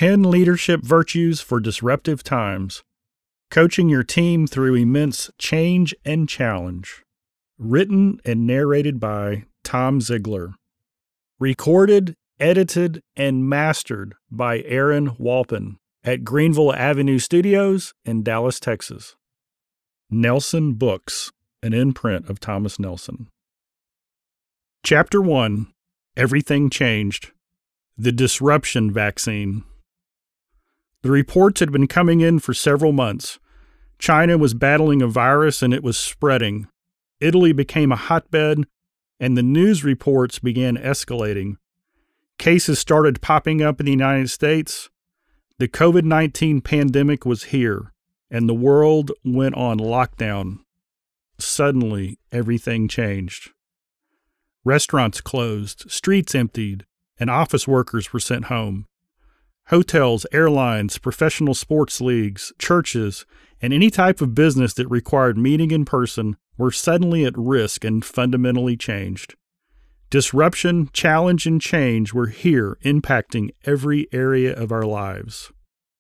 10 Leadership Virtues for Disruptive Times. Coaching your team through immense change and challenge. Written and narrated by Tom Ziegler. Recorded, edited, and mastered by Aaron Walpin at Greenville Avenue Studios in Dallas, Texas. Nelson Books, an imprint of Thomas Nelson. Chapter 1. Everything Changed. The Disruption Vaccine. The reports had been coming in for several months. China was battling a virus and it was spreading. Italy became a hotbed, and the news reports began escalating. Cases started popping up in the United States. The COVID-19 pandemic was here, and the world went on lockdown. Suddenly, everything changed. Restaurants closed, streets emptied, and office workers were sent home. Hotels, airlines, professional sports leagues, churches, and any type of business that required meeting in person were suddenly at risk and fundamentally changed. Disruption, challenge, and change were here, impacting every area of our lives.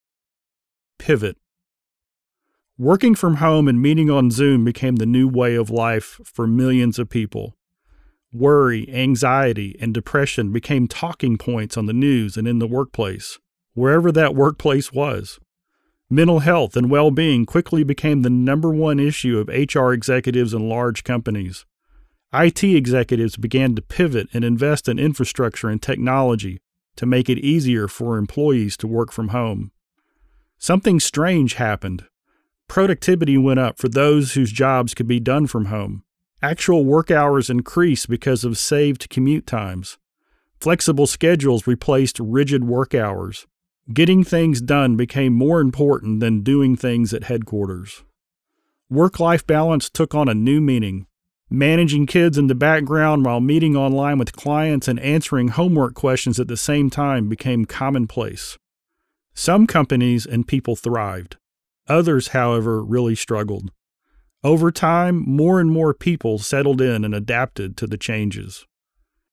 Pivot. Working from home and meeting on Zoom became the new way of life for millions of people. Worry, anxiety, and depression became talking points on the news and in the workplace, wherever that workplace was. Mental health and well-being quickly became the number one issue of HR executives in large companies. IT executives began to pivot and invest in infrastructure and technology to make it easier for employees to work from home. Something strange happened. Productivity went up for those whose jobs could be done from home. Actual work hours increased because of saved commute times. Flexible schedules replaced rigid work hours. Getting things done became more important than doing things at headquarters. Work-life balance took on a new meaning. Managing kids in the background while meeting online with clients and answering homework questions at the same time became commonplace. Some companies and people thrived. Others, however, really struggled. Over time, more and more people settled in and adapted to the changes.